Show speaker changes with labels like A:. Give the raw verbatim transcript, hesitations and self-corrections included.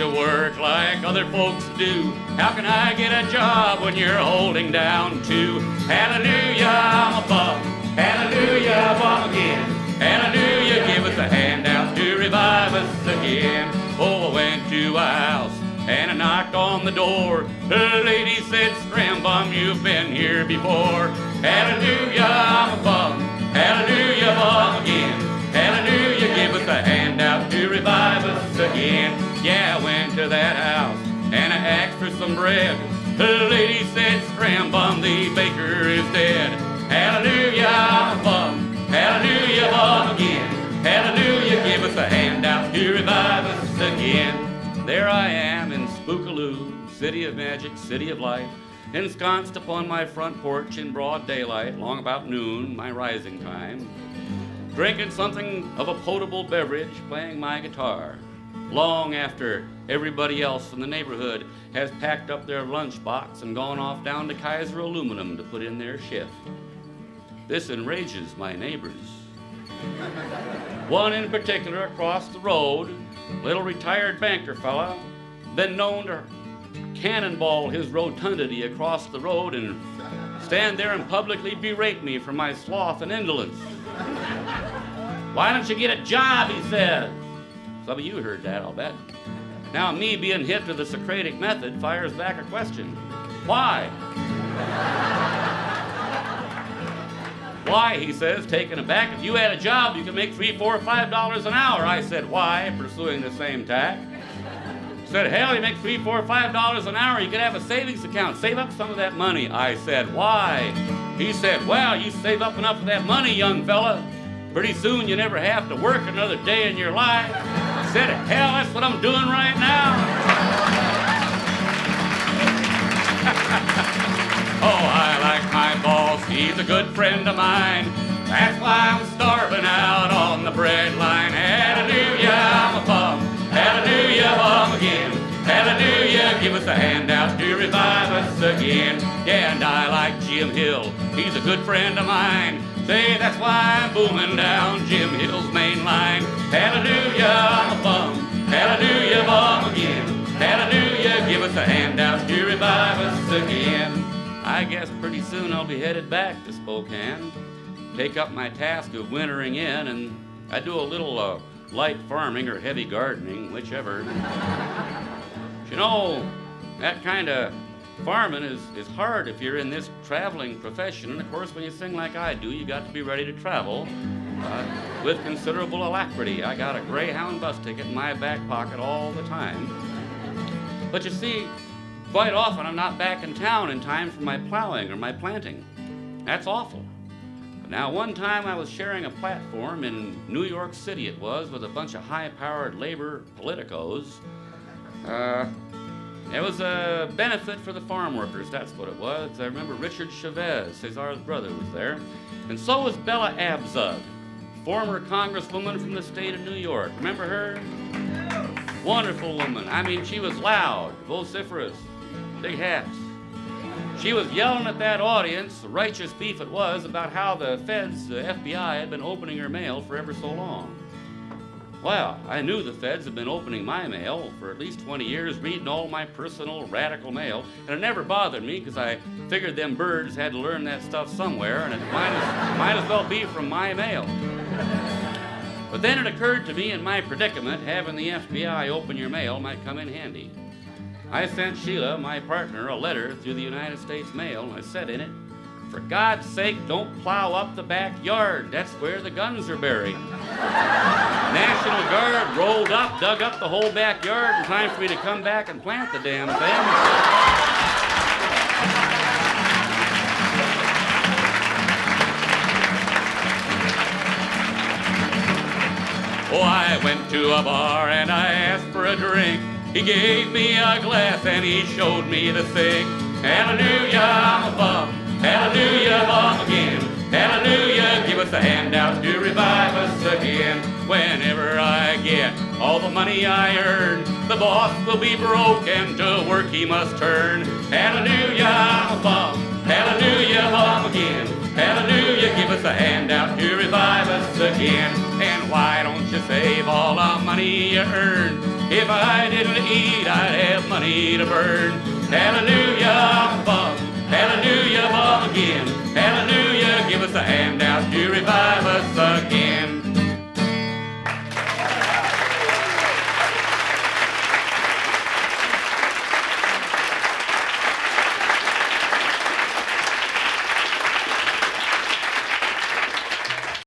A: to work like other folks do. How can I get a job when you're holding down two? Hallelujah, I'm a bum. Hallelujah, a bum again. Hallelujah, give us a handout to revive us again. Oh, I went to a house and I knocked on the door. The lady said, Scram-bum, you've been here before. Hallelujah, I'm a bum. Hallelujah, bum again. Hallelujah, give us a handout to revive us again. Yeah, I went to that house and I asked for some bread. The lady said, Scram-bum, the baker is dead. Hallelujah, I'm a bum. Hallelujah, bum again. Hallelujah, give us a handout to revive us again. There I am in Spookaloo, city of magic, city of light, ensconced upon my front porch in broad daylight, long about noon, my rising time, drinking something of a potable beverage, playing my guitar, long after everybody else in the neighborhood has packed up their lunchbox and gone off down to Kaiser Aluminum to put in their shift. This enrages my neighbors. One in particular across the road, little retired banker fella, been known to cannonball his rotundity across the road and stand there and publicly berate me for my sloth and indolence. Why don't you get a job, he says. Some of you heard that, I'll bet. Now me being hip to the Socratic method fires back a question. Why? Why, he says, taken aback, if you had a job, you could make three, four, five dollars an hour. I said, why, pursuing the same tack. Said, hell, you make three, four, five dollars an hour, you could have a savings account. Save up some of that money. I said, why? He said, well, you save up enough of that money, young fella. Pretty soon you never have to work another day in your life. I said, hell, that's what I'm doing right now. Oh, I like my boss, he's a good friend of mine. That's why I'm starving out on the bread line. Hallelujah, I'm a bum. Hallelujah, bum again. Hallelujah, give us a handout to revive us again. Yeah, and I like Jim Hill, he's a good friend of mine. Say, that's why I'm booming down Jim Hill's main line. Hallelujah, I'm a bum. Hallelujah, bum again. Hallelujah, give us a handout to revive us again. I guess pretty soon I'll be headed back to Spokane, take up my task of wintering in, and I do a little uh, light farming or heavy gardening, whichever. You know, that kind of farming is, is hard if you're in this traveling profession, and of course when you sing like I do, you got to be ready to travel uh, with considerable alacrity. I got a Greyhound bus ticket in my back pocket all the time. But you see, quite often I'm not back in town in time for my plowing or my planting. That's awful. But now one time I was sharing a platform in New York City, it was, with a bunch of high-powered labor politicos. Uh, it was a benefit for the farm workers, that's what it was. I remember Richard Chavez, Cesar's brother, was there. And so was Bella Abzug, former congresswoman from the state of New York. Remember her? Wonderful woman. I mean, she was loud, vociferous, big hats. She was yelling at that audience, righteous beef it was, about how the feds, the F B I, had been opening her mail for ever so long. Well, I knew the feds had been opening my mail for at least twenty years, reading all my personal radical mail, and it never bothered me because I figured them birds had to learn that stuff somewhere, and it might as, might as well be from my mail. But then it occurred to me in my predicament, having the F B I open your mail might come in handy. I sent Sheila, my partner, a letter through the United States mail, and I said in it, for God's sake, don't plow up the backyard. That's where the guns are buried. National Guard rolled up, dug up the whole backyard in time for me to come back and plant the damn thing. Oh, I went to a bar and I asked for a drink. He gave me a glass and he showed me the thing. Hallelujah, I'm a bum. Hallelujah, bum again. Hallelujah, give us a handout to revive us again. Whenever I get all the money I earn, the boss will be broke and to work he must turn. Hallelujah, I'm a bum. Hallelujah, bum again. Hallelujah, give us a handout to revive us again. And why don't you save all the money you earn If I didn't eat, I'd have money to burn. Hallelujah, I'm a bum. Hallelujah, bum again. Hallelujah, give us a handout to revive.